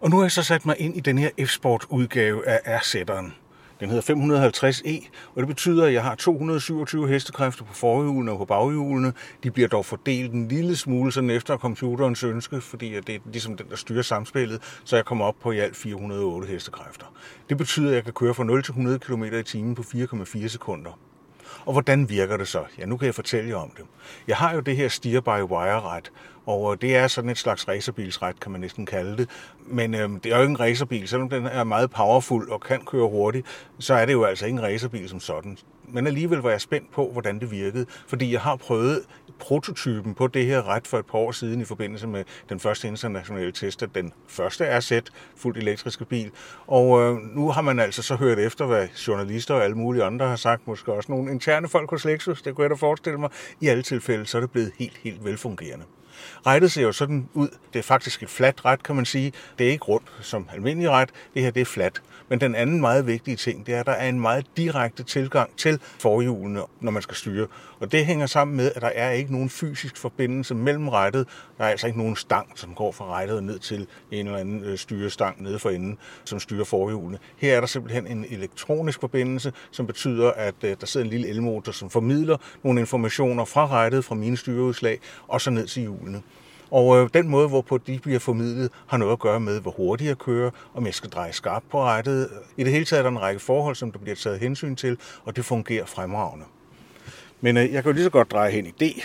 Og nu har jeg så sat mig ind i den her F-Sport udgave af R-sætteren. Den hedder 550E, og det betyder, at jeg har 227 hestekræfter på forhjulene og på baghjulene. De bliver dog fordelt en lille smule sådan efter computerens ønske, fordi det er ligesom den, der styrer samspillet, så jeg kommer op på i alt 408 hestekræfter. Det betyder, at jeg kan køre fra 0 til 100 km i timen på 4,4 sekunder. Og hvordan virker det så? Ja, nu kan jeg fortælle jer om det. Jeg har jo det her steer-by-wire-ret, og det er sådan et slags racerbilsret, kan man næsten kalde det. Men det er jo ikke en racerbil, selvom den er meget powerful og kan køre hurtigt, så er det jo altså ikke en racerbil som sådan. Men alligevel var jeg spændt på, hvordan det virkede, fordi jeg har prøvet prototypen på det her ret for et par år siden i forbindelse med den første internationale test af den første RZ, fuldt elektriske bil. Og nu har man altså så hørt efter, hvad journalister og alle mulige andre har sagt, måske også nogle interne folk hos Lexus, det kunne jeg da forestille mig. I alle tilfælde, så er det blevet helt velfungerende. Rettet ser jo sådan ud. Det er faktisk et fladt ret, kan man sige. Det er ikke rundt som almindelig ret. Det her, det er fladt. Men den anden meget vigtige ting, det er, at der er en meget direkte tilgang til forhjulene, når man skal styre. Og det hænger sammen med, at der er ikke nogen fysisk forbindelse mellem rettet. Der er altså ikke nogen stang, som går fra rettet ned til en eller anden styrestang nede for enden, som styrer forhjulene. Her er der simpelthen en elektronisk forbindelse, som betyder, at der sidder en lille elmotor, som formidler nogle informationer fra rettet, fra mine styreudslag, og så ned til hjulene. Og den måde, hvorpå de bliver formidlet, har noget at gøre med, hvor hurtigt jeg kører, om jeg skal dreje skarpt på rettet. I det hele taget er der en række forhold, som der bliver taget hensyn til, og det fungerer fremragende. Men jeg kan jo lige så godt dreje hen i D,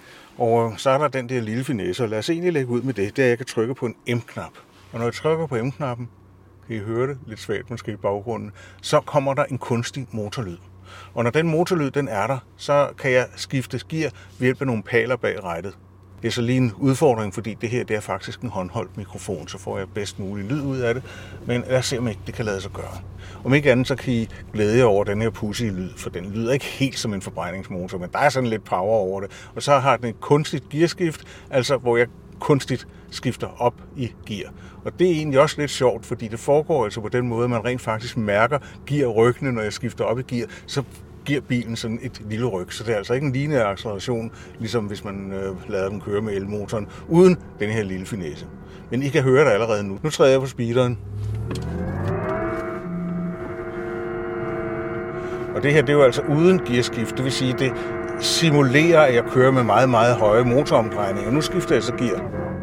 og så er der den der lille finesse, og lad os egentlig lægge ud med det, at jeg kan trykke på en M-knap. Og når jeg trykker på M-knappen, kan I høre det, lidt svagt måske i baggrunden, så kommer der en kunstig motorlyd. Og når den motorlyd den er der, så kan jeg skifte gear ved hjælp af nogle paler bag rattet. Det er så lige en udfordring, fordi det her det er faktisk en håndholdt mikrofon, så får jeg bedst mulig lyd ud af det. Men lad os se, om ikke det kan lade sig gøre. Om ikke andet, så kan I glæde jer over den her pudsige lyd, for den lyder ikke helt som en forbrændingsmotor, men der er sådan lidt power over det. Og så har den et kunstigt gearskift, altså hvor jeg kunstigt skifter op i gear. Og det er egentlig også lidt sjovt, fordi det foregår altså på den måde, at man rent faktisk mærker gearryggene, når jeg skifter op i gear, så giver bilen sådan et lille ryg. Så det er altså ikke en lineær acceleration, ligesom hvis man lader den køre med elmotoren, uden den her lille finesse. Men I kan høre det allerede nu. Nu træder jeg på speederen. Og det her, det er jo altså uden gearskift. Det vil sige, det simulerer, at jeg kører med meget høje motoromdrejninger. Nu skifter jeg så gear.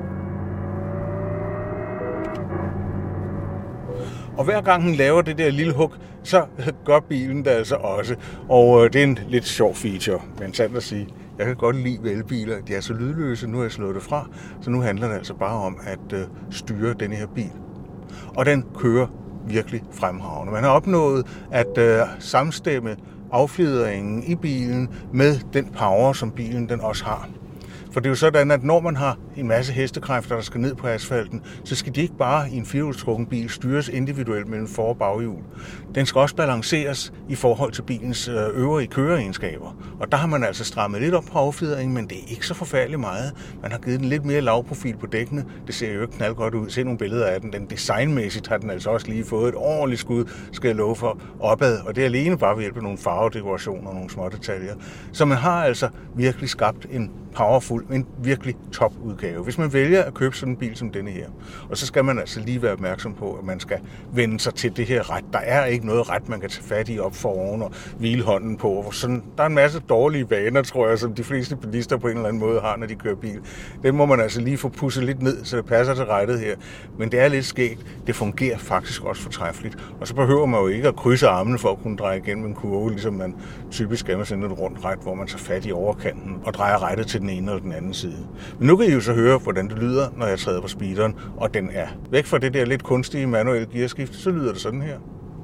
Og hver gang den laver det der lille hug, så gør bilen det altså også. Og det er en lidt sjov feature, men sandt at sige. Jeg kan godt lide elbiler. De er så lydløse, nu har jeg slået det fra. Så nu handler det altså bare om at styre denne her bil. Og den kører virkelig fremragende. Man har opnået at samstemme affjedringen i bilen med den power, som bilen den også har. For det er jo sådan, at når man har en masse hestekræfter, der skal ned på asfalten, så skal de ikke bare i en firehjulstrukken bil styres individuelt mellem for- og baghjul. Den skal også balanceres i forhold til bilens øvrige køreegenskaber. Og der har man altså strammet lidt op på affjedringen, men det er ikke så forfærdeligt meget. Man har givet den lidt mere lavprofil på dækkene. Det ser jo ikke knaldgodt ud. Se nogle billeder af den. Den designmæssigt har den altså også lige fået et ordentligt skud, skal jeg love for, opad. Og det er alene bare ved hjælp af nogle farvedekorationer og nogle små detaljer. Så man har altså virkelig skabt en powerful, en virkelig top udgave. Hvis man vælger at købe sådan en bil som denne her, og så skal man altså lige være opmærksom på, at man skal vende sig til det her ret. Der er ikke noget ret, man kan tage fat i op for oven og hvile hånden på. Sådan, der er en masse dårlige vaner, tror jeg, som de fleste bilister på en eller anden måde har, når de kører bil. Den må man altså lige få pusset lidt ned, så det passer til rettet her. Men det er lidt skægt. Det fungerer faktisk også fortræffeligt. Og så behøver man jo ikke at krydse armene for at kunne dreje igennem en kurve, ligesom man typisk skal med sådan et rundt ret, hvor man tager fat i overkanten og drejer rettet til den ene eller den anden side. Men nu kan I jo så høre, hvordan det lyder, når jeg træder på speederen, og den er væk fra det der lidt kunstige manuelle gearskift, så lyder det sådan her.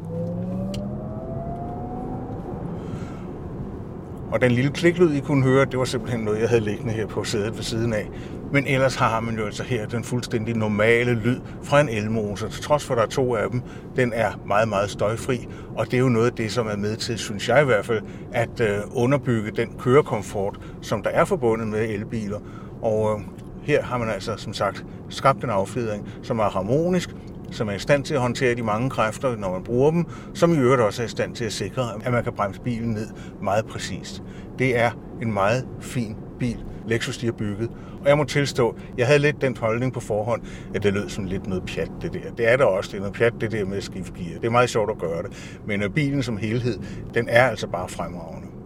Og den lille kliklyd, I kunne høre, det var simpelthen noget, jeg havde liggende her på sædet ved siden af. Men ellers har man jo altså her den fuldstændig normale lyd fra en elmotor. Til trods for, at der er 2 af dem, den er meget støjfri. Og det er jo noget af det, som er med til, synes jeg i hvert fald, at underbygge den kørekomfort, som der er forbundet med elbiler. Og her har man altså, som sagt, skabt en affjedring, som er harmonisk, som er i stand til at håndtere de mange kræfter, når man bruger dem, som i øvrigt også er i stand til at sikre, at man kan bremse bilen ned meget præcist. Det er en meget fin bil, Lexus de har bygget. Og jeg må tilstå, jeg havde lidt den holdning på forhånd, at det lød som lidt noget pjat, det der. Det er der også, det er noget pjat, det der med at skifte gear. Det er meget sjovt at gøre det. Men bilen som helhed, den er altså bare fremragende.